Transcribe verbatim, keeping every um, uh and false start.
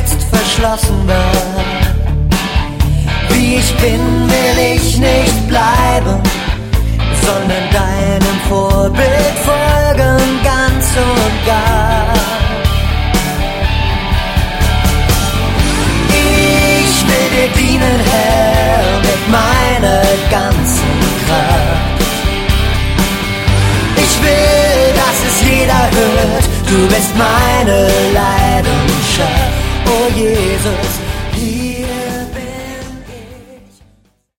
jetzt verschlossen war. Wie ich bin, will ich nicht bleiben, sondern deinem Vorbild folgen, ganz und gar. Ich will dir dienen, Herr, mit meiner ganzen Kraft. Ich will, dass es jeder hört, du bist meine Leidenschaft, oh Jesus.